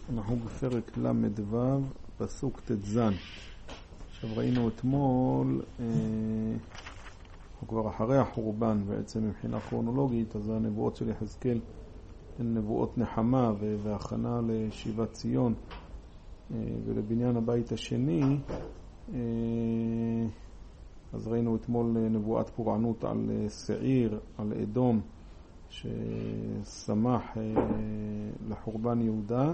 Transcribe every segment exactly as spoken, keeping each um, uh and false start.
אנחנו בפרק למדוו, פסוק תזן. עכשיו ראינו אתמול, אה, אנחנו כבר אחרי החורבן בעצם מבחינה כרונולוגית, אז הנבואות של יחזקאל הן נבואות נחמה והכנה לשיבת ציון אה, ולבניין הבית השני. אה, אז ראינו אתמול נבואת פורענות על שעיר, על אדום, ששמח אה, לחורבן יהודה,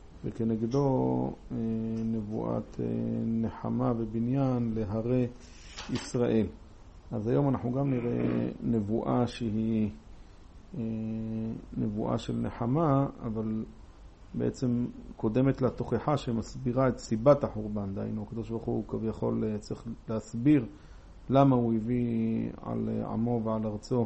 וכנגדו אה, נבואת אה, נחמה ובניין להרי ישראל. אז היום אנחנו גם נראה נבואה שהיא אה, נבואה של נחמה, אבל בעצם קודמת לתוכחה שמסבירה את סיבת החורבן. דהיינו, הקדוש ברוך הוא כביכול צריך להסביר למה הוא הביא על עמו ועל ארצו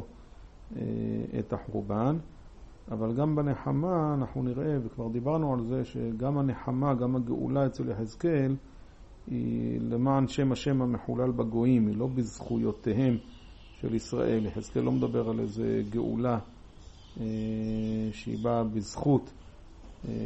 את החורבן. אבל גם בנחמה אנחנו נראה, וכבר דיברנו על זה, שגם הנחמה, גם הגאולה אצל יחזקאל היא למען שם השם המחולל בגויים, היא לא בזכויותיהם של ישראל. יחזקאל לא מדבר על איזה גאולה אה, שהיא באה בזכות, אה,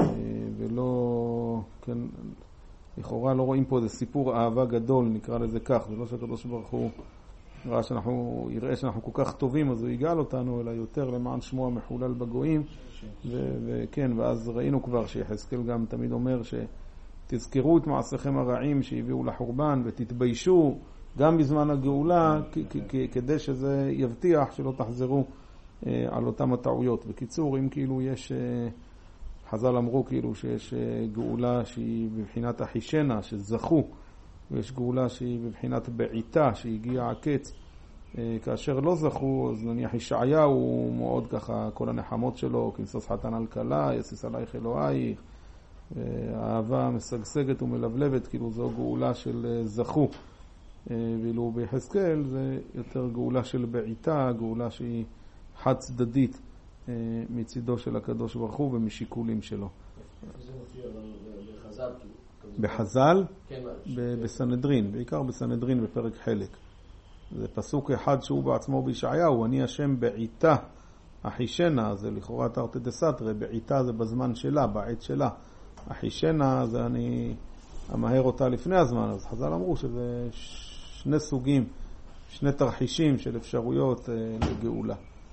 ולא, כן, לכאורה לא רואים פה איזה סיפור אהבה גדול, נקרא לזה כך. זה לא שהקדוש ברוך הוא ראה שאנחנו, יראה שאנחנו כל כך טובים, אז הוא יגאל אותנו, אלא יותר למען שמו המחולל בגויים. וכן, ואז ראינו כבר שיחזקאל גם תמיד אומר שתזכרו את מעשיכם הרעים שהביאו לחורבן, ותתביישו גם בזמן הגאולה, כדי שזה יבטיח שלא תחזרו על אותם הטעויות. בקיצור, אם כאילו יש, חז"ל אמרו כאילו שיש גאולה שהיא בבחינת החישנה, שזכו, ויש גאולה שהיא בבחינת בעיטה, שהגיע הקץ. כאשר לא זכו, אז נניח ישעיהו הוא מאוד ככה, כל הנחמות שלו, כנסוס חתן על כלה, יסיס עלייך אלוהייך, האהבה משגשגת ומלבלבת, כאילו זו גאולה של זכו. ואילו ביחזקאל זה יותר גאולה של בעיטה, גאולה שהיא חד צדדית מצידו של הקדוש ברוך הוא ומשיקולים שלו. זה מופיע בחז"ל? בחז"ל? כן, בסנהדרין, בעיקר בסנהדרין בפרק חלק. זה פסוק אחד שהוא בעצמו בישעיהו, אני השם בעיטה החישנה, זה לכאורה תרתי דסתרי, בעיטה זה בזמן שלה, בעת שלה. החישנה זה אני אמהר אותה לפני הזמן, אז חז"ל אמרו שזה שני סוגים, שני תרחישים של אפשרויות לגאולה.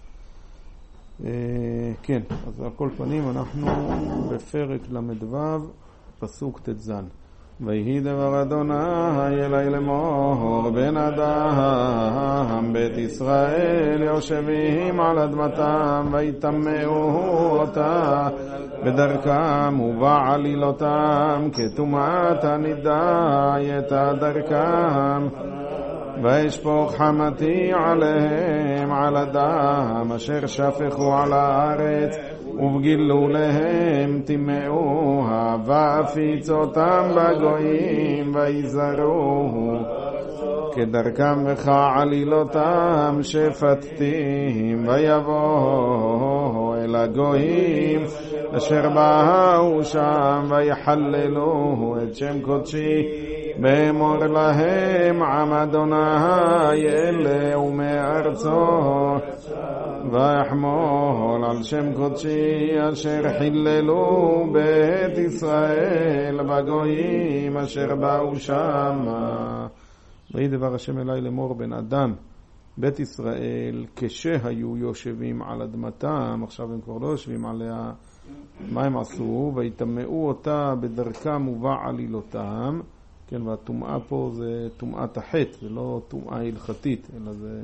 כן, אז על כל פנים אנחנו בפרק למדוו, פסוק תזן. ויהי דבר אדוני אלי לאמור, בן אדם, בית ישראל יושבים על אדמתם, ויטמאו אותה בדרכם ובעלילותם, כטומאת הנידה יתה דרכם. וישפוך חמתי עליהם על הדם אשר שפכו על הארץ, ובגילו להם תמאוה, ואפיץ אותם בגויים ויזרוהו, כדרכם וכעלילותם שפטתים, ויבואו אל הגויים אשר באו שם ויחללו את שם קודשי, באמור להם עם אדוני אלה ומארצו, ויחמול על שם קודשי אשר חיללו בית ישראל בגויים אשר באו שם. ויהי דבר השם אלי לאמור, בן אדם, בית ישראל כשהיו יושבים על אדמתם, עכשיו הם כבר לא יושבים עליה, מה הם עשו? ויטמאו אותה בדרכם ובעלילותם. כן, והטומאה פה זה טומאת החטא, זה לא טומאה הלכתית, אלא זה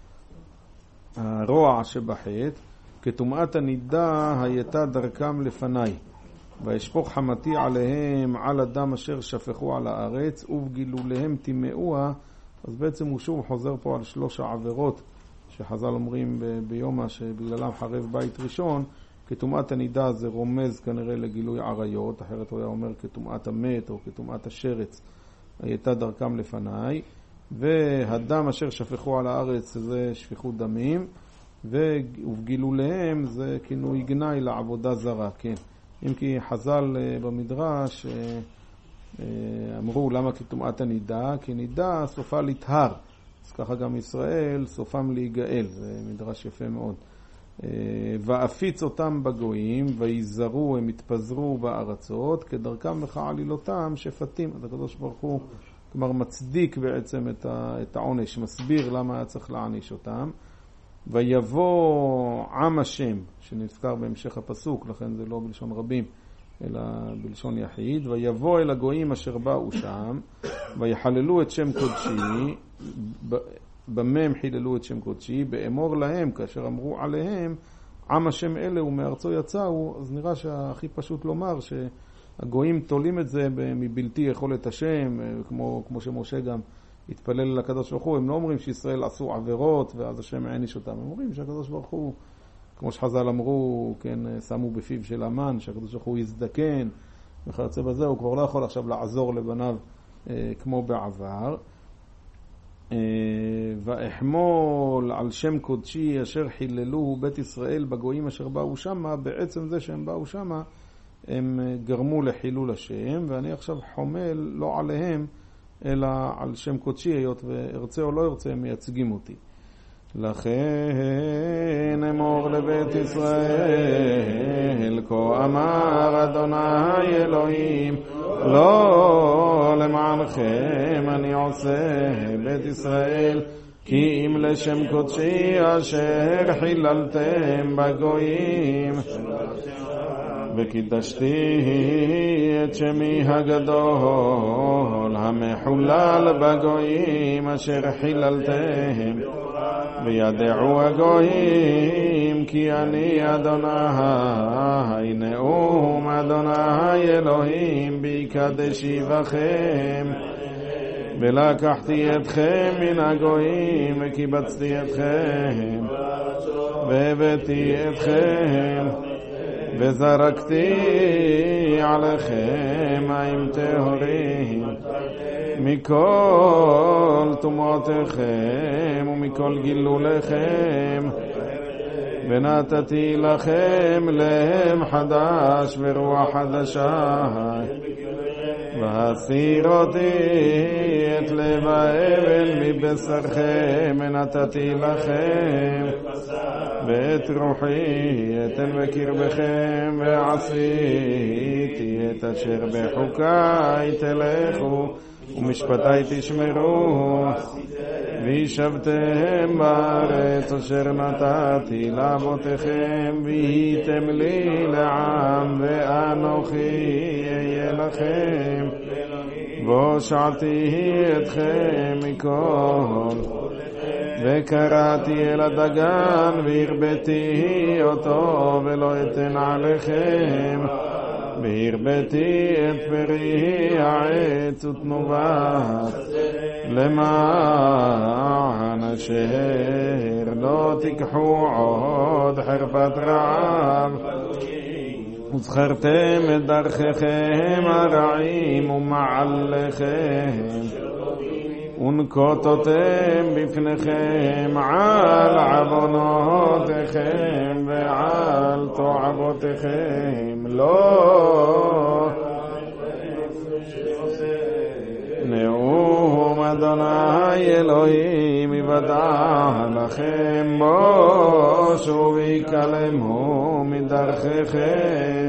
הרוע שבחטא. כטומאת הנידה הייתה דרכם לפניי, וישפוך חמתי עליהם על הדם אשר שפכו על הארץ, ובגילו להם תמאוה. אז בעצם הוא שוב חוזר פה על שלוש העבירות שחז"ל אומרים ב- ביומא שבגללם חרב בית ראשון. כטומאת הנידה זה רומז כנראה לגילוי עריות, אחרת הוא היה אומר כטומאת המת או כטומאת השרץ הייתה דרכם לפניי. והדם אשר שפכו על הארץ זה שפיכות דמים, ובגילו להם זה כינוי גנאי לעבודה זרה. כן, אם כי חז"ל במדרש אמרו למה כטומאת הנידה? כי נידה סופה לטהר, אז ככה גם ישראל סופם להיגאל, זה מדרש יפה מאוד. ואפיץ אותם בגויים, ויזרו, הם התפזרו בארצות, כדרכם וכעלילותם שפטים. אז הקדוש ברוך הוא כלומר מצדיק בעצם את העונש, מסביר למה היה צריך להעניש אותם. ויבוא עם השם, שנזכר בהמשך הפסוק, לכן זה לא בלשון רבים, אלא בלשון יחיד, ויבוא אל הגויים אשר באו שם, ויחללו את שם קודשי, במם חיללו את שם קודשי, באמור להם, כאשר אמרו עליהם, עם השם אלה ומארצו יצאו, אז נראה שהכי פשוט לומר שהגויים תולים את זה מבלתי יכולת השם, כמו, כמו שמשה גם התפלל לקדוש ברוך הוא. הם לא אומרים שישראל עשו עבירות ואז השם העניש אותם, הם אומרים שהקדוש ברוך הוא, כמו שחז"ל אמרו, כן, שמו בפיו של המן, שהקדוש ברוך הוא יזדקן וכיוצא בזה, הוא כבר לא יכול עכשיו לעזור לבניו אה, כמו בעבר. אה, ואחמול על שם קודשי אשר חיללו בית ישראל בגויים אשר באו שמה, בעצם זה שהם באו שמה הם גרמו לחילול השם, ואני עכשיו חומל לא עליהם אלא על שם קודשי, היות וארצה או לא ארצה הם מייצגים אותי. לכן אמור לבית ישראל, כה אמר אדוני אלוהים, לא למענכם אני עושה בית ישראל, כי אם לשם קודשי אשר חיללתם בגויים, וקידשתי את שמי הגדול המחולל בגויים אשר חיללתם, וידעו הגויים כי אני אדוני נאום אדוני אלוהים ביקדשי בכם, ולקחתי אתכם מן הגויים וקיבצתי אתכם והבאתי אתכם וזרקתי עליכם מים טהורים מכל תומותיכם ומכל גילוליכם, ונתתי לכם להם חדש ורוח חדשה, והסירותי את לב האבן מבשרכם, ונתתי לכם ואת רוחי אתן בקרבכם, ועשיתי את אשר בחוקיי תלכו ומשפטי תשמרו, וישבתם בארץ אשר נתתי לאבותיכם, והייתם לי לעם, ואנוכי אהיה לכם, והושעתי אתכם מכל, וקראתי אל הדגן והרביתי אותו ולא אתן עליכם, והרביתי את פרי העץ ותנובת, למען אשר לא תיקחו עוד חרפת רעב, וזכרתם את דרכיכם הרעים ומעליכם, ונקוטותם בפניכם על עוונותיכם ועל תועבותיכם, לא נאום אדוני אלוהים יוודע לכם, בושו ויקלמו מדרכיכם.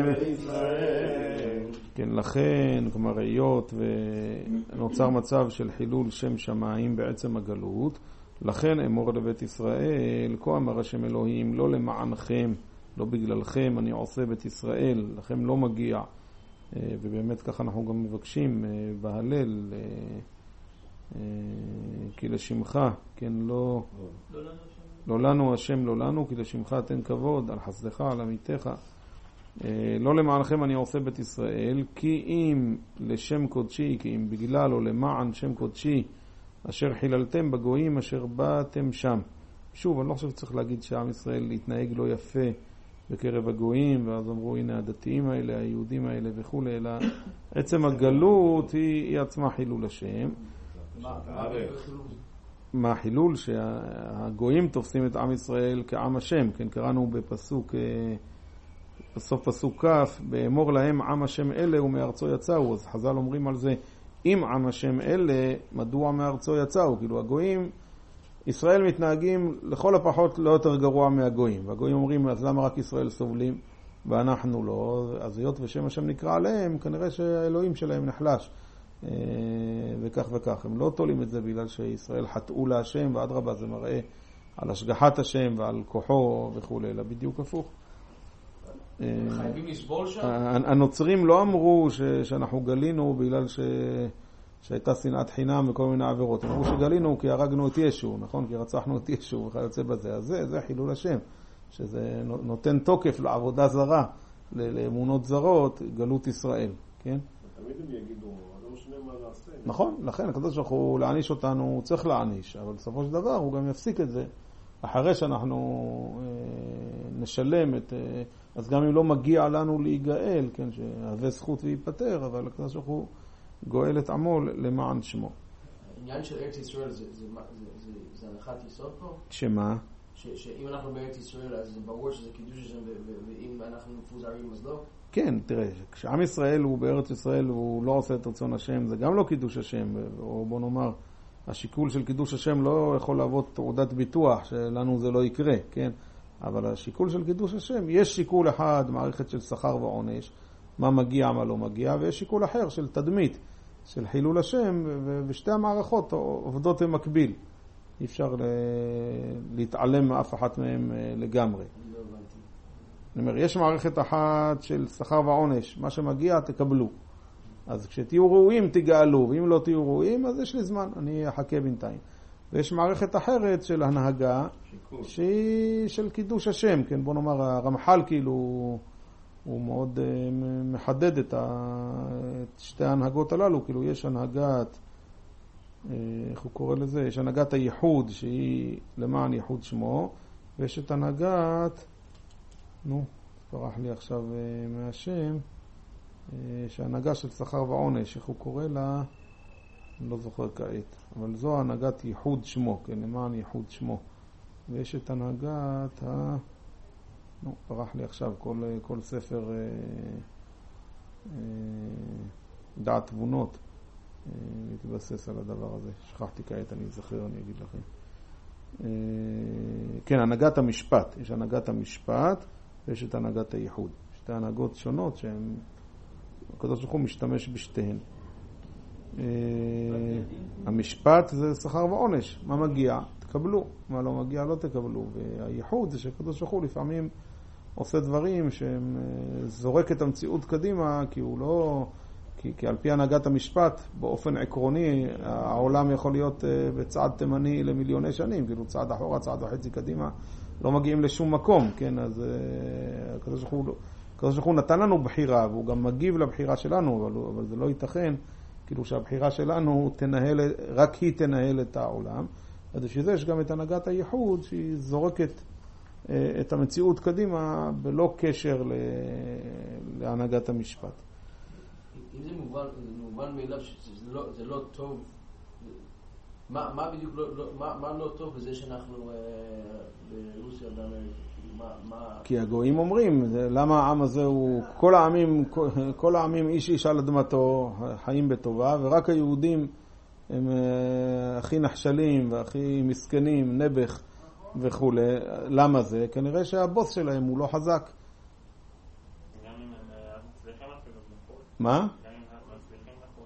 כן, לכן, כלומר, היות ונוצר מצב של חילול שם שמיים בעצם הגלות, לכן אמור לבית ישראל, כה אמר השם אלוהים, לא למענכם, לא בגללכם אני עושה בית ישראל, לכם לא מגיע. ובאמת ככה אנחנו גם מבקשים בהלל, כי לשמך, כן, לא, לא לנו השם, לא לנו, כי לשמך תן כבוד, על חסדך, על עמיתך. לא למענכם אני עושה בית ישראל, כי אם לשם קודשי, כי אם בגלל או למען שם קודשי, אשר חיללתם בגויים אשר באתם שם. שוב, אני לא חושב שצריך להגיד שעם ישראל להתנהג לא יפה בקרב הגויים, ואז אמרו הנה הדתיים האלה, היהודים האלה וכו', אלא עצם הגלות היא, היא עצמה חילול השם. מה החילול? שהגויים תופסים את עם ישראל כעם השם, כן, קראנו בפסוק, בסוף פסוק כף, באמור להם עם השם אלה ומארצו יצאו, אז חז"ל אומרים על זה, אם עם השם אלה, מדוע מארצו יצאו? כאילו הגויים ישראל מתנהגים לכל הפחות לא יותר גרוע מהגויים, והגויים אומרים, אז למה רק ישראל סובלים ואנחנו לא? אז היות ושם השם נקרא עליהם, כנראה שהאלוהים שלהם נחלש, וכך וכך. הם לא תולים את זה בגלל שישראל חטאו להשם, ואדרבה זה מראה על השגחת השם ועל כוחו וכו', אלא בדיוק הפוך. חייבים לסבול שם? הנוצרים לא אמרו ש, שאנחנו גלינו בגלל ש, שהייתה שנאת חינם וכל מיני עבירות. הם אמרו שגלינו כי הרגנו את ישו, נכון? כי רצחנו את ישו וכיוצא בזה. אז זה, זה חילול השם, שזה נותן תוקף לעבודה זרה, לאמונות זרות, גלות ישראל, כן? תמיד הם יגידו, לא משנה מה נעשה. נכון, לכן הקדוש ברוך הוא להעניש אותנו, הוא צריך להעניש, אבל בסופו של דבר הוא גם יפסיק את זה. אחרי שאנחנו אה, נשלם את, אה, אז גם אם לא מגיע לנו להיגאל, כן, שהווה זכות ויפטר, אבל הקדוש ברוך הוא גואל את עמו למען שמו. העניין של ארץ ישראל זה, זה, זה, זה, זה הנחת יסוד פה? שמה? ש, שאם אנחנו בארץ ישראל אז זה ברור שזה קידוש השם, ואם אנחנו מפוזרים אז לא? כן, תראה, כשעם ישראל הוא בארץ ישראל הוא לא עושה את רצון השם, זה גם לא קידוש השם, או בוא נאמר, השיקול של קידוש השם לא יכול להוות תעודת ביטוח שלנו זה לא יקרה, כן? אבל השיקול של קידוש השם, יש שיקול אחד, מערכת של שכר ועונש, מה מגיע, מה לא מגיע, ויש שיקול אחר של תדמית, של חילול השם, ושתי המערכות עובדות במקביל. אי אפשר להתעלם מאף אחת מהם לגמרי. אני לא הבנתי. אני אומר, יש מערכת אחת של שכר ועונש, מה שמגיע תקבלו. אז כשתהיו ראויים תגאלו, ואם לא תהיו ראויים אז יש לי זמן, אני אחכה בינתיים. ויש מערכת אחרת של הנהגה, שהיא של קידוש השם, כן, בוא נאמר, הרמח"ל כאילו הוא מאוד מחדד את, ה... את שתי ההנהגות הללו, כאילו יש הנהגת, איך הוא קורא לזה? יש הנהגת הייחוד שהיא למען ייחוד שמו, ויש את הנהגת, נו, פרח לי עכשיו מהשם, שההנהגה של שכר ועונש, איך הוא קורא לה, אני לא זוכר כעת, אבל זו הנהגת ייחוד שמו, כן, למען ייחוד שמו. ויש את הנהגת ה... נו, פרח לי עכשיו כל, כל ספר אה, אה, דעת תבונות אה, מתבסס על הדבר הזה. שכחתי כעת, אני זוכר, אני אגיד לכם. אה, כן, הנהגת המשפט. יש הנהגת המשפט ויש את הנהגת הייחוד. שתי הנהגות שונות שהן, הקדוש ברוך הוא משתמש בשתיהן. אה, המשפט זה שכר ועונש. מה מגיע? תקבלו. מה לא מגיע? לא תקבלו. והייחוד זה שהקדוש ברוך הוא לפעמים עושה דברים שהם זורק את המציאות קדימה, כי הוא לא, כי, כי על פי הנהגת המשפט, באופן עקרוני, העולם יכול להיות בצעד תימני למיליוני שנים, כאילו צעד אחורה, צעד וחצי קדימה, לא מגיעים לשום מקום, כן? אז הקדוש ברוך הוא, הקדוש ברוך הוא נתן לנו בחירה, והוא גם מגיב לבחירה שלנו, אבל, אבל זה לא ייתכן, כאילו שהבחירה שלנו תנהל, רק היא תנהל את העולם. אז בשביל זה יש גם את הנהגת הייחוד, שהיא זורקת את המציאות קדימה בלא קשר להנהגת המשפט. אם זה מובן, זה מובן מאליו שזה לא, זה לא טוב, מה, מה בדיוק לא, לא, מה, מה לא טוב בזה שאנחנו ברוסיה באמריקה? מה, מה... כי הגויים אומרים, למה העם הזה הוא, כל העמים, כל, כל העמים איש איש על אדמתו, חיים בטובה, ורק היהודים הם הכי נחשלים והכי מסכנים, נבח וכו'. למה זה? כנראה שהבוס שלהם הוא לא חזק. גם אם הם מצליחים אפילו לחול. מה? גם אם הם מצליחים לחול.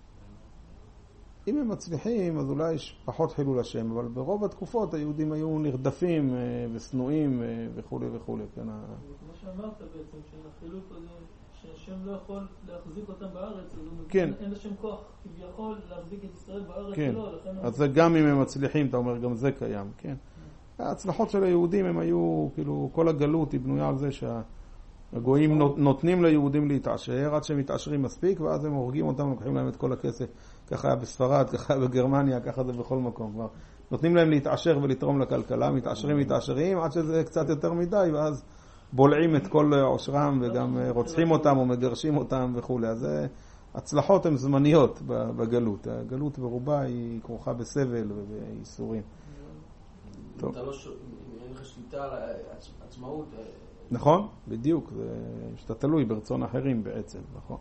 אם הם מצליחים, אז אולי יש פחות חילול השם, אבל ברוב התקופות היהודים היו נרדפים ושנואים וכו' וכו'. כמו שאמרת בעצם, שהחילוק הזה, שהשם לא יכול להחזיק אותם בארץ, אז אין לשם כוח כביכול להחזיק את ישראל בארץ שלו. אז זה גם אם הם מצליחים, אתה אומר, גם זה קיים, כן. ההצלחות של היהודים הם היו, כאילו, כל הגלות היא בנויה על זה שהגויים נותנים ליהודים להתעשר, עד שהם מתעשרים מספיק, ואז הם הורגים אותם, לוקחים להם את כל הכסף. ככה היה בספרד, ככה היה בגרמניה, ככה זה בכל מקום. כבר נותנים להם להתעשר ולתרום לכלכלה, מתעשרים, מתעשרים, עד שזה קצת יותר מדי, ואז בולעים את כל עושרם, וגם רוצחים אותם או מגרשים אותם וכו'. אז הצלחות הן זמניות בגלות. הגלות ברובה היא כרוכה בסבל ובייסורים. אם אתה לא, אם אין לך שליטה על עצמאות... נכון, בדיוק. שאתה תלוי ברצון אחרים בעצם, נכון.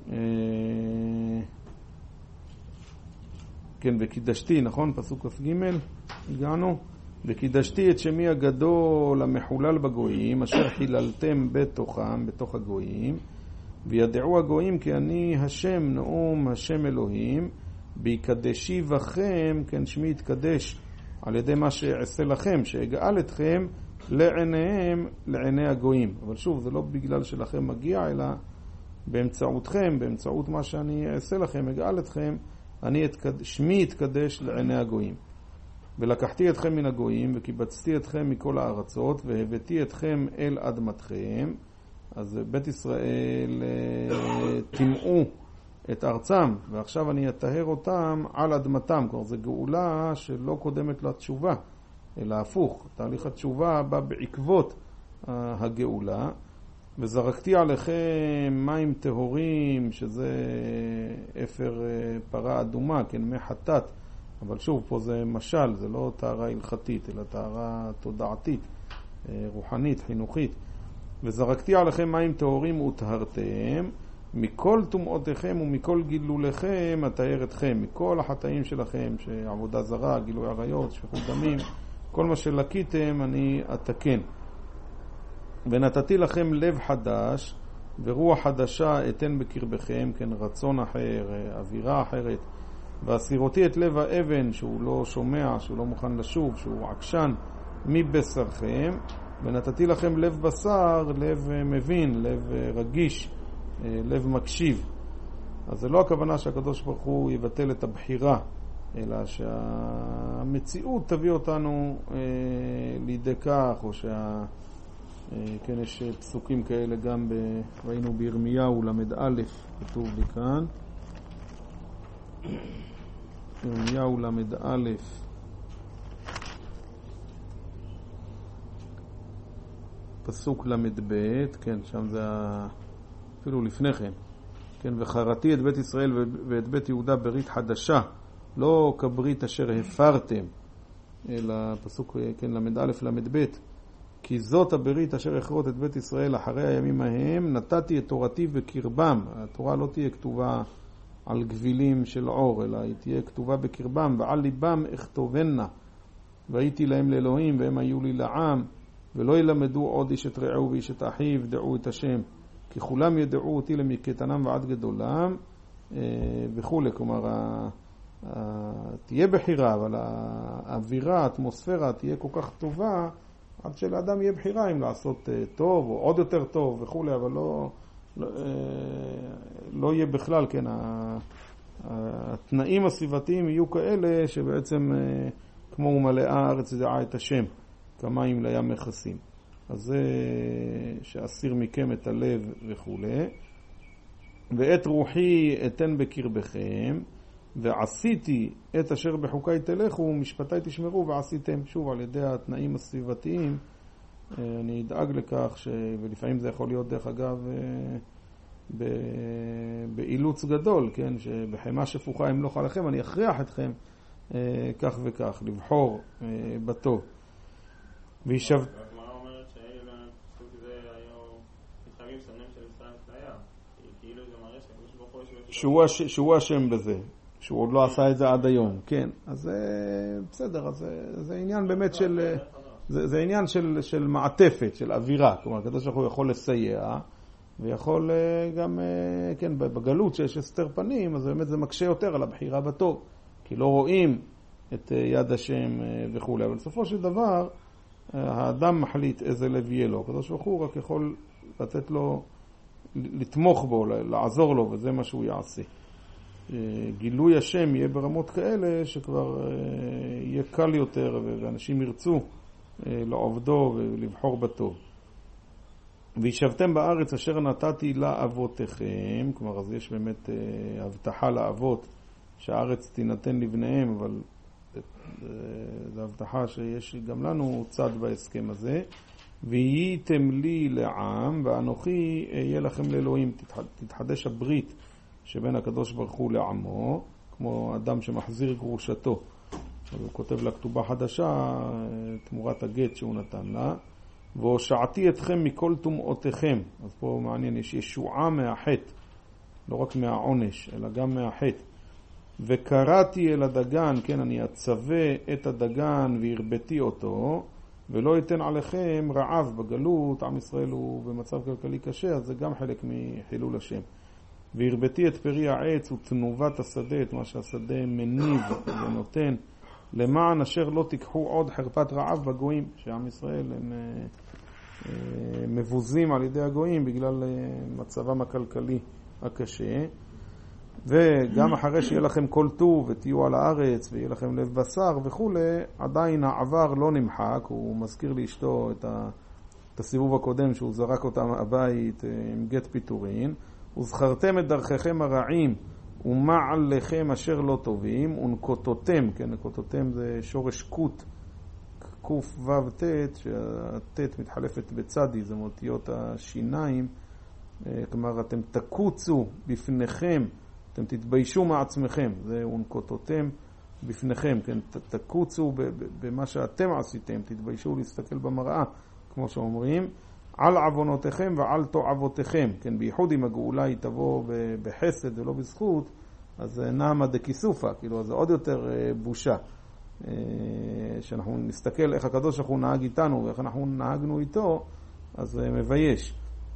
כן, וקידשתי, נכון? פסוק כ"ג. הגענו? וקידשתי את שמי הגדול המחולל בגויים, אשר חיללתם בתוכם, בתוך הגויים, וידעו הגויים כי אני השם נאום השם אלוהים, ויקדשי בכם, כן שמי יתקדש על ידי מה שאעשה לכם, שאגאל אתכם לעיניהם, לעיני הגויים. אבל שוב, זה לא בגלל שלכם מגיע, אלא באמצעותכם, באמצעות מה שאני אעשה לכם, אגאל אתכם, אני אתקד... שמי יתקדש לעיני הגויים. ולקחתי אתכם מן הגויים, וקיבצתי אתכם מכל הארצות, והבאתי אתכם אל אדמתכם. אז בית ישראל תמעו את ארצם, ועכשיו אני אטהר אותם על אדמתם. כלומר, זו גאולה שלא קודמת לתשובה, אלא הפוך. תהליך התשובה בא בעקבות הגאולה. וזרקתי עליכם מים טהורים, שזה אפר פרה אדומה, כן, מי חטאת. אבל שוב, פה זה משל, זה לא טהרה הלכתית, אלא טהרה תודעתית, רוחנית, חינוכית. וזרקתי עליכם מים טהורים וטהרתם, מכל טומאותיכם ומכל גילוליכם אטהר אתכם, מכל החטאים שלכם, שעבודה זרה, גילוי עריות, שפיכות דמים, כל מה שלקיתם אני אתקן. ונתתי לכם לב חדש, ורוח חדשה אתן בקרבכם, כן, רצון אחר, אווירה אחרת. והסירותי את לב האבן, שהוא לא שומע, שהוא לא מוכן לשוב, שהוא עקשן, מבשרכם, ונתתי לכם לב בשר, לב מבין, לב רגיש, לב מקשיב. אז זה לא הכוונה שהקדוש ברוך הוא יבטל את הבחירה, אלא שהמציאות תביא אותנו אה, לידי כך, או שה... אה, כן, יש פסוקים כאלה גם ב... ראינו בירמיהו למד א', כתוב לי כאן. ירמיהו למד א', פסוק למד ב', כן, שם זה אפילו לפני כן. כן, וחרתי את בית ישראל ואת בית יהודה ברית חדשה, לא כברית אשר הפרתם, אלא פסוק, כן, למד א' למד ב', כי זאת הברית אשר אכרות את בית ישראל אחרי הימים ההם, נתתי את תורתי בקרבם. התורה לא תהיה כתובה על גבילים של אור, אלא היא תהיה כתובה בקרבם, ועל ליבם אכתובנה, והייתי להם לאלוהים והם היו לי לעם, ולא ילמדו עוד איש את רעהו ואיש את אחיו, דעו את השם, כי כולם ידעו אותי למקטנם ועד גדולם וכו'. כלומר, תהיה בחירה, אבל האווירה, האטמוספירה תהיה כל כך טובה, עד שלאדם יהיה בחירה אם לעשות טוב או עוד יותר טוב וכו', אבל לא, לא, לא יהיה בכלל, כן, התנאים הסביבתיים יהיו כאלה שבעצם כמו מלאה הארץ דעה את השם, כמים לים מכסים. אז זה שאסיר מכם את הלב וכו'. ואת רוחי אתן בקרבכם, ועשיתי את אשר בחוקי תלכו, משפטי תשמרו ועשיתם. שוב, על ידי התנאים הסביבתיים, אני אדאג לכך, ש... ולפעמים זה יכול להיות דרך אגב ב... באילוץ גדול, כן? שבחמה שפוכה אמלוך עליכם, אני אכריח אתכם כך וכך, לבחור בטוב. וישב... הגמרא אומרת שאלה פסוק זה היו מתחייבים סמנים של ישראל פליה, כאילו זה מראה שהקדוש ברוך הוא שהוא הש... שהוא השם בזה, שהוא עוד לא עשה את זה עד היום, כן. אז זה בסדר, אז זה, זה עניין באמת של זה, זה עניין של של מעטפת, של אווירה. כלומר, הקדוש ברוך הוא יכול לסייע ויכול גם, כן, בגלות שיש הסתר פנים, אז באמת זה מקשה יותר על הבחירה בטוב, כי לא רואים את יד השם וכו'. אבל בסופו של דבר האדם מחליט איזה לב יהיה לו. הקדוש ברוך הוא רק יכול לתת לו, לתמוך בו, לעזור לו, וזה מה שהוא יעשה. גילוי השם יהיה ברמות כאלה שכבר יהיה קל יותר, ואנשים ירצו לעובדו ולבחור בטוב. וישבתם בארץ אשר נתתי לאבותיכם, כלומר, אז יש באמת הבטחה לאבות שהארץ תינתן לבניהם, אבל זו הבטחה שיש גם לנו צד בהסכם הזה. והייתם לי לעם ואנוכי אהיה לכם לאלוהים. תתחדש הברית שבין הקדוש ברוך הוא לעמו, כמו אדם שמחזיר גרושתו, אז הוא כותב לה כתובה חדשה תמורת הגט שהוא נתן לה. והושעתי אתכם מכל טומאותיכם. אז פה מעניין, יש ישועה מהחטא, לא רק מהעונש אלא גם מהחטא. וקראתי אל הדגן, כן, אני אצווה את הדגן והרבתי אותו, ולא ייתן עליכם רעב בגלות. עם ישראל הוא במצב כלכלי קשה, אז זה גם חלק מחילול השם. והרבתי את פרי העץ ותנובת השדה, את מה שהשדה מניב ונותן, למען אשר לא תיקחו עוד חרפת רעב בגויים, שעם ישראל הם אה, אה, מבוזים על ידי הגויים בגלל אה, מצבם הכלכלי הקשה. וגם אחרי שיהיה לכם כל טוב ותהיו על הארץ ויהיה לכם לב בשר וכו', עדיין העבר לא נמחק. הוא מזכיר לאשתו את, ה, את הסיבוב הקודם שהוא זרק אותם הבית עם גט פיטורין. וזכרתם את דרככם הרעים ומעליכם אשר לא טובים, ונקוטותם, כן, נקוטותם זה שורש קוט, קוף וו תת, שהתת מתחלפת בצדי, זה מאותיות השיניים. כלומר, אתם תקוצו בפניכם, אתם תתביישו מעצמכם, זה ונקוטותם בפניכם, כן, תקוצו במה שאתם עשיתם, תתביישו להסתכל במראה, כמו שאומרים, על עוונותיכם ועל תועבותיכם, כן, בייחוד אם הגאולה היא תבוא בחסד ולא בזכות, אז נעמה דקיסופה, כאילו, אז זה עוד יותר בושה, שאנחנו נסתכל איך הקדוש ברוך הוא נהג איתנו ואיך אנחנו נהגנו איתו, אז זה מבייש.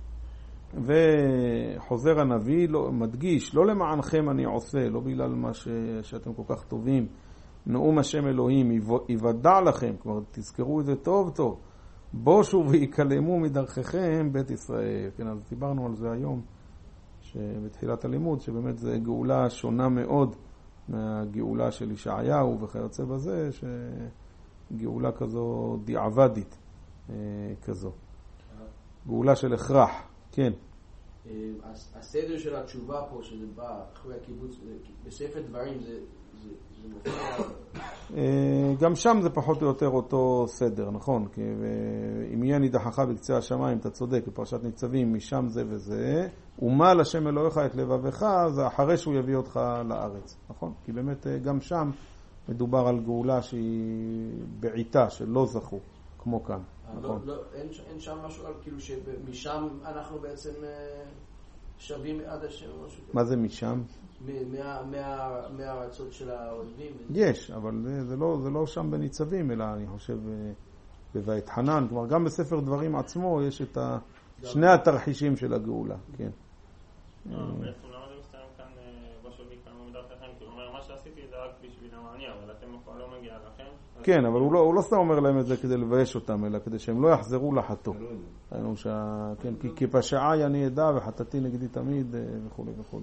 וחוזר הנביא לא, מדגיש, לא למענכם אני עושה, לא בגלל מה ש, שאתם כל כך טובים, נאום השם אלוהים יוודע לכם, כלומר תזכרו את זה טוב טוב, בושו ויקלמו מדרככם בית ישראל. כן, אז דיברנו על זה היום שבתחילת הלימוד, שבאמת זה גאולה שונה מאוד מהגאולה של ישעיהו וכיוצא בזה, שגאולה כזו דיעבדית כזו, גאולה של הכרח. כן. הסדר של התשובה פה, שזה בא אחרי הקיבוץ, בספר דברים זה, זה, זה מופיע... גם שם זה פחות או יותר אותו סדר, נכון? כי אם יהיה נידחך בקצה השמיים, אתה צודק, בפרשת ניצבים, משם זה וזה, ומל השם אלוהיך את לבבך, זה אחרי שהוא יביא אותך לארץ, נכון? כי באמת גם שם מדובר על גאולה שהיא בעיתה, שלא זכו, כמו כאן. לא, לא, אין, אין שם משהו, כאילו שמשם אנחנו בעצם שווים עד השם או משהו. מה זה משם? מה, מה, מהרצות של האויבים. יש, אבל זה, זה, לא, זה לא שם בניצבים, אלא אני חושב בבית חנן. כלומר, גם בספר דברים עצמו יש את ה, שני התרחישים של הגאולה. כן. לא, בעצם למה זה מסתיים כאן בשביל כמה מדרככם? כי הוא אומר, מה שעשיתי זה רק בשביל המעניין, אבל אתם לא מגיע לכם. כן, אבל הוא לא, הוא לא סתם אומר להם את זה כדי לבייש אותם, אלא כדי שהם לא יחזרו לחטוא. שה... כן, כי, כי פשעי אני ידע וחטאתי נגדי תמיד וכו' וכו'.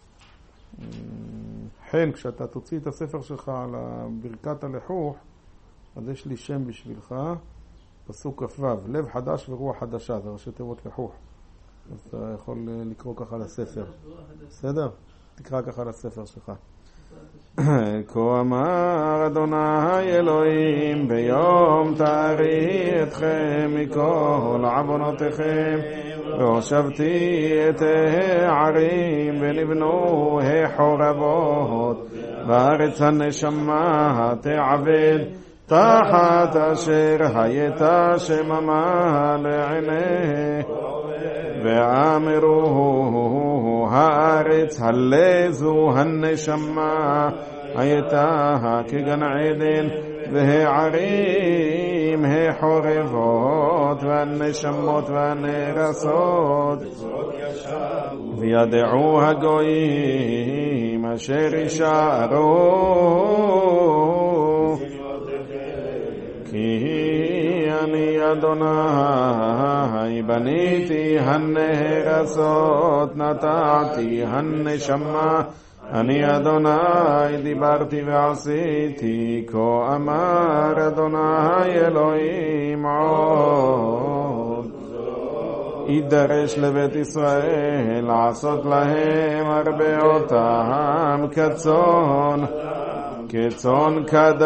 כן, כשאתה תוציא את הספר שלך על ברכת הלחוך, אז יש לי שם בשבילך, פסוק כ"ו, לב חדש ורוח חדשה, זה ראשי תיבות לחוך. אז אתה יכול לקרוא ככה לספר. בסדר? תקרא ככה לספר שלך. כה אמר אדוני אלוהים ביום תארי אתכם מכל עוונותיכם והושבתי את הערים ונבנו החורבות בארץ הנשמה תעבד תחת אשר הייתה שממה לעיני ואמרו הארץ הלזו הנשמה הייתה כגן עדן והערים החורבות והנשמות והנרסות וידעו הגויים אשר יישארו כי אני אדוני בניתי הנרסות נטעתי הנשמה אני אדוני דיברתי ועשיתי כה אמר אדוני אלוהים עוד יידרש לבית ישראל לעשות להם הרבה אותם כצאן כצאן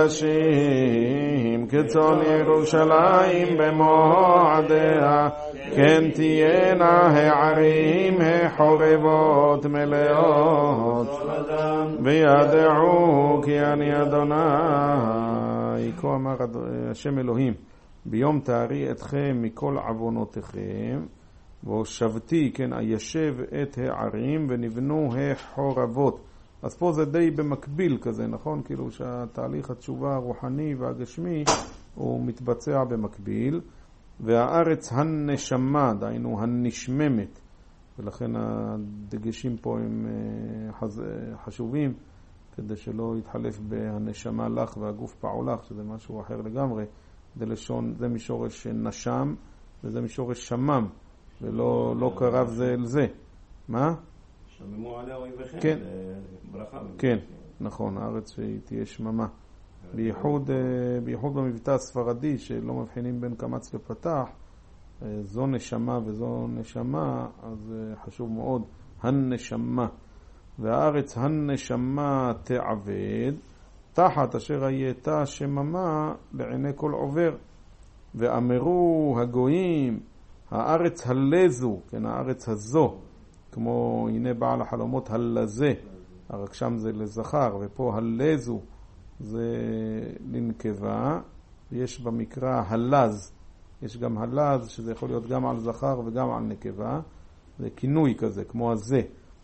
קדשים כצאן ירושלים במועדיה כן תהיינה הערים החורבות מלאות וידעו כי אני אדוני כה אמר השם אלוהים ביום תארי אתכם מכל עוונותיכם והושבתי כן הישב את הערים ונבנו החורבות אז פה זה די במקביל כזה, נכון? כאילו שהתהליך התשובה הרוחני והגשמי הוא מתבצע במקביל, והארץ הנשמה, דהיינו הנשממת, ולכן הדגשים פה הם חשובים, כדי שלא יתחלף בהנשמה לך והגוף פעולך, שזה משהו אחר לגמרי. זה לשון, זה משורש נשם, וזה משורש שמם, ולא לא קרב זה אל זה. מה? שממו עליה אויביכם, כן. ברכה. כן, נכון, הארץ שהיא תהיה שממה. בייחוד, בייחוד במבטא הספרדי, שלא מבחינים בין קמץ לפתח, זו נשמה וזו נשמה, אז חשוב מאוד, הנשמה. והארץ הנשמה תעבד, תחת אשר הייתה שממה לעיני כל עובר. ואמרו הגויים, הארץ הלזו, כן, הארץ הזו, כמו הנה בעל החלומות הלזה, רק שם זה לזכר, ופה הלזו זה לנקבה, ויש במקרא הלז, יש גם הלז שזה יכול להיות גם על זכר וגם על נקבה, זה כינוי כזה, כמו הזה.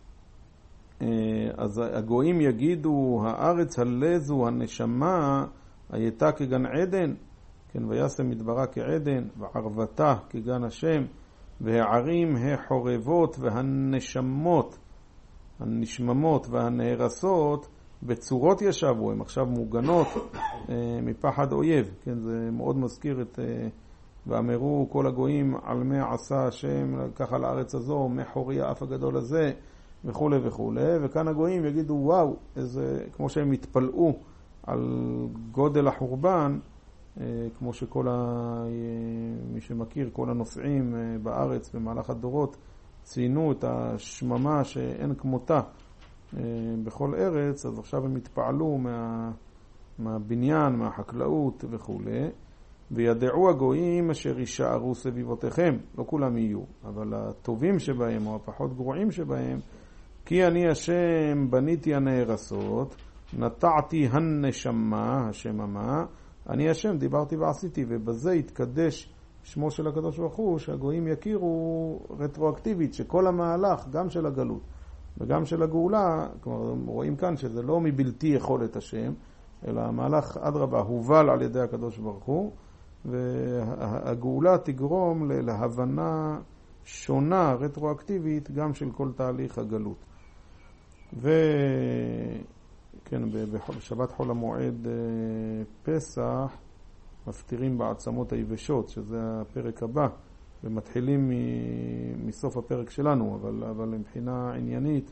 אז הגויים יגידו, הארץ הלזו הנשמה הייתה כגן עדן, כן, וישם מדברה כעדן, וערבתה כגן השם, והערים החורבות והנשמות, הנשממות והנהרסות, בצורות ישבו, הם עכשיו מוגנות מפחד אויב. כן, זה מאוד מזכיר את, ואמרו כל הגויים על מה עשה השם, ככה לארץ הזו, מחורי האף הגדול הזה, וכו' וכו'. וכאן הגויים יגידו, וואו, איזה, כמו שהם התפלאו על גודל החורבן, כמו שכל ה... מי שמכיר, כל הנוסעים בארץ במהלך הדורות ציינו את השממה שאין כמותה בכל ארץ, אז עכשיו הם התפעלו מה... מהבניין, מהחקלאות וכו'. וידעו הגויים אשר יישארו סביבותיכם, לא כולם יהיו, אבל הטובים שבהם או הפחות גרועים שבהם, כי אני השם בניתי הנהרסות, נטעתי הנשמה, השממה, אני השם דיברתי ועשיתי, ובזה התקדש שמו של הקדוש ברוך הוא, שהגויים יכירו רטרואקטיבית שכל המהלך, גם של הגלות וגם של הגאולה, כלומר רואים כאן שזה לא מבלתי יכולת השם, אלא המהלך אדרבה הובל על ידי הקדוש ברוך הוא, והגאולה תגרום להבנה שונה, רטרואקטיבית, גם של כל תהליך הגלות. וכן, בשבת חול המועד פסח מפטירים בעצמות היבשות, שזה הפרק הבא, ומתחילים מסוף הפרק שלנו, אבל, אבל מבחינה עניינית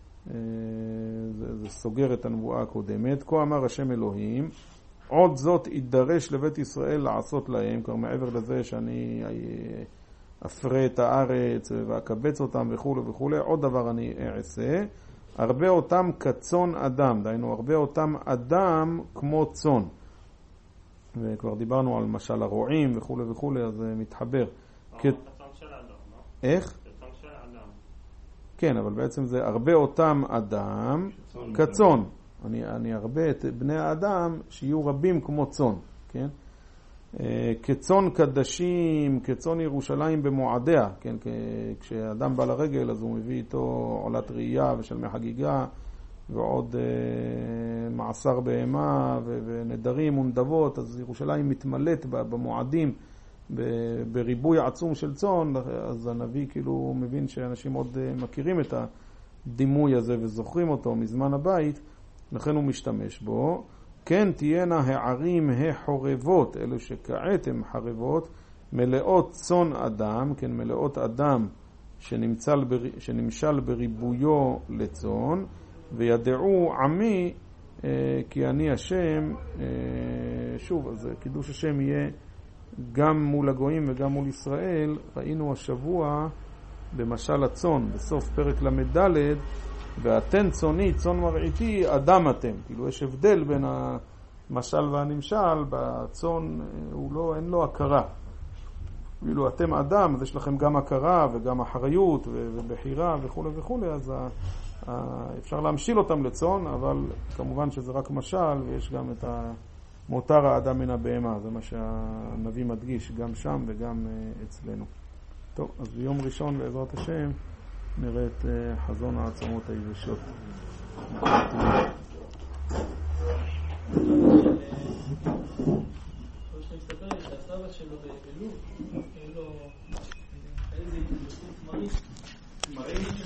זה, זה סוגר את הנבואה הקודמת. כה אמר השם אלוהים, עוד זאת ידרש לבית ישראל לעשות להם, כבר מעבר לזה שאני אפרה את הארץ ואקבץ אותם וכו' וכו', עוד דבר אני אעשה, הרבה אותם כצאן אדם, דהיינו הרבה אותם אדם כמו צאן. וכבר דיברנו על משל הרועים וכו' וכו', אז זה מתחבר. כצאן של אדם, לא? איך? כצאן של אדם. כן, אבל בעצם זה הרבה אותם אדם כצאן. אני, אני הרבה את בני האדם שיהיו רבים כמו צאן, כן? כצאן קדשים, כצאן ירושלים במועדיה, כן? כשאדם בא לרגל אז הוא מביא איתו עולת ראייה ושלמי חגיגה ועוד מעשר בהמה ונדרים ונדבות, אז ירושלים מתמלאת במועדים בריבוי עצום של צאן, אז הנביא כאילו מבין שאנשים עוד מכירים את הדימוי הזה וזוכרים אותו מזמן הבית, לכן הוא משתמש בו. כן תהיינה הערים החורבות, אלו שכעת הן חרבות, מלאות צאן אדם, כן, מלאות אדם שנמצל, שנמשל בריבויו לצאן, וידעו עמי אה, כי אני השם. אה, שוב, אז קידוש השם יהיה גם מול הגויים וגם מול ישראל. ראינו השבוע במשל הצאן, בסוף פרק למד, ואתן צאני, צאן מרעיתי, אדם אתם. כאילו יש הבדל בין המשל והנמשל, בצאן הוא לא, אין לו הכרה. כאילו אתם אדם, אז יש לכם גם הכרה וגם אחריות ובחירה וכו' וכו', אז אפשר להמשיל אותם לצאן, אבל כמובן שזה רק משל, ויש גם את מותר האדם מן הבהמה, זה מה שהנביא מדגיש גם שם וגם אצלנו. טוב, אז ביום ראשון בעזרת השם נראה את חזון העצמות היבשות. מספר לי שהסבא שלו בלוב, אין לו איזה התנגדות מרית, מרית